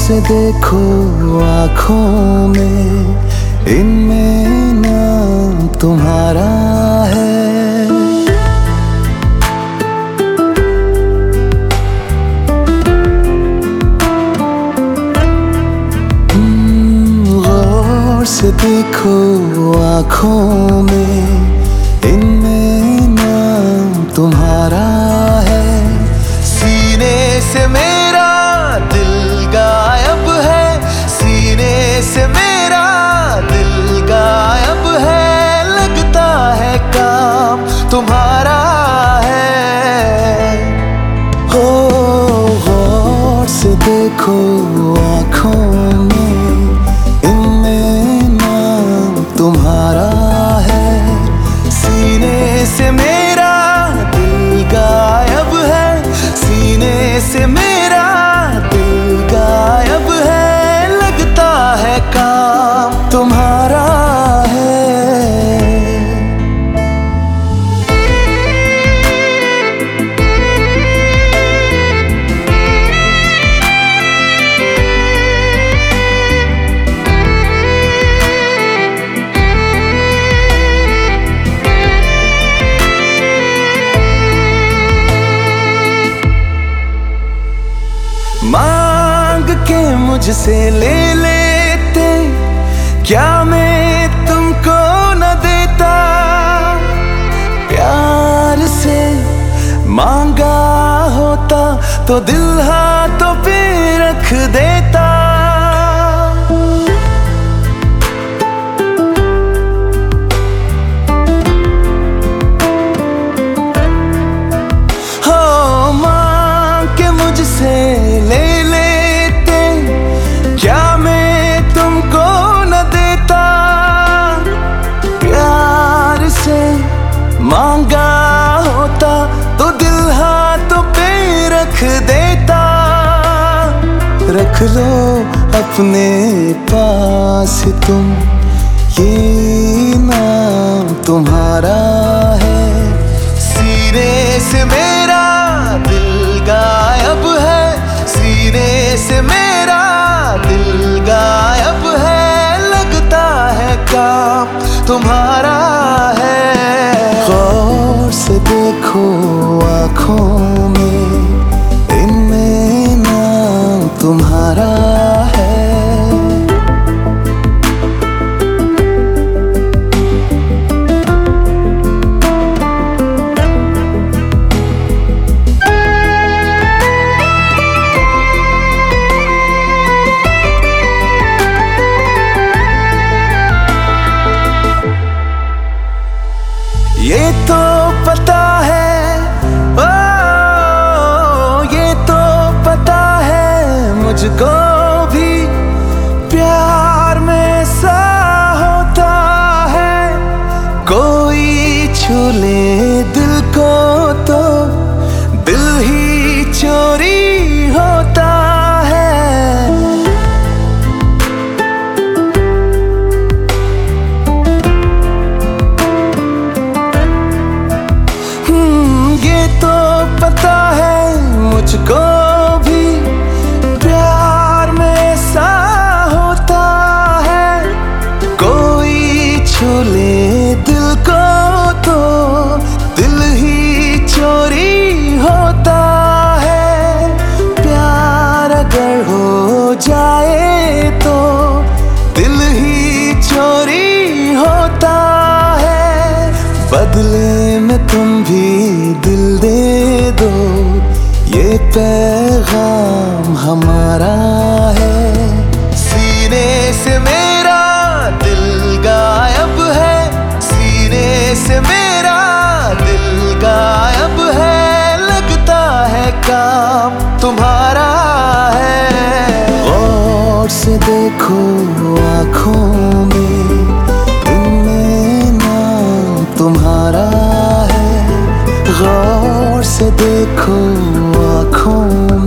से देखो आँखों में, इनमें नाम तुम्हारा है। गौर से देखो आँखों में, इनमें नाम तुम्हारा है। सीने से मेरा दिल गायब है, सीने से मेरा दिल गायब है। लगता है काम तुम्हारा है। हो गौर से देखो आँखों में, इनमें नाम तुम्हारा है। सीने से मेरा दिल गायब है, सीने से मेरा दिल गायब है। लगता है काम तुम्हारा है। मांग के मुझसे ले लेते, क्या मैं तुमको न देता। प्यार से मांगा होता तो दिल हाथों पे रख देता। हो मांग के मुझसे ले लेते, क्या मैं तुमको न देता। प्यार से मांगा होता तो दिल हाथों पे रख देता। रख लो अपने पास तुम, ये नाम तुम्हारा है। सीने से मेरा दिल गायब है, सीने से मेरा दिल गायब है। लगता है काम तुम्हारा है। गौर से देखो आँखों में, इनमें नाम तुम्हारा है। ये तो पता है, ओ ये तो पता है मुझको भी, प्यार में सा होता है। कोई छू ले दिल को तो दिल ही चोरी होता है। ये तो पता है मुझको भी, प्यार में सा होता है। कोई छू ले दिल को तो दिल ही चोरी होता है। प्यार अगर हो जाए तो दिल ही चोरी होता है। बदले में तुम भी दिल दे दो, ये पैगाम हमारा है। सीने से मेरा दिल गायब है, सीने से मेरा दिल गायब है। लगता है काम तुम्हारा है। गौर से देखो आँखों में, इनमें नाम तुम्हारा है। गौर से देखो आँखों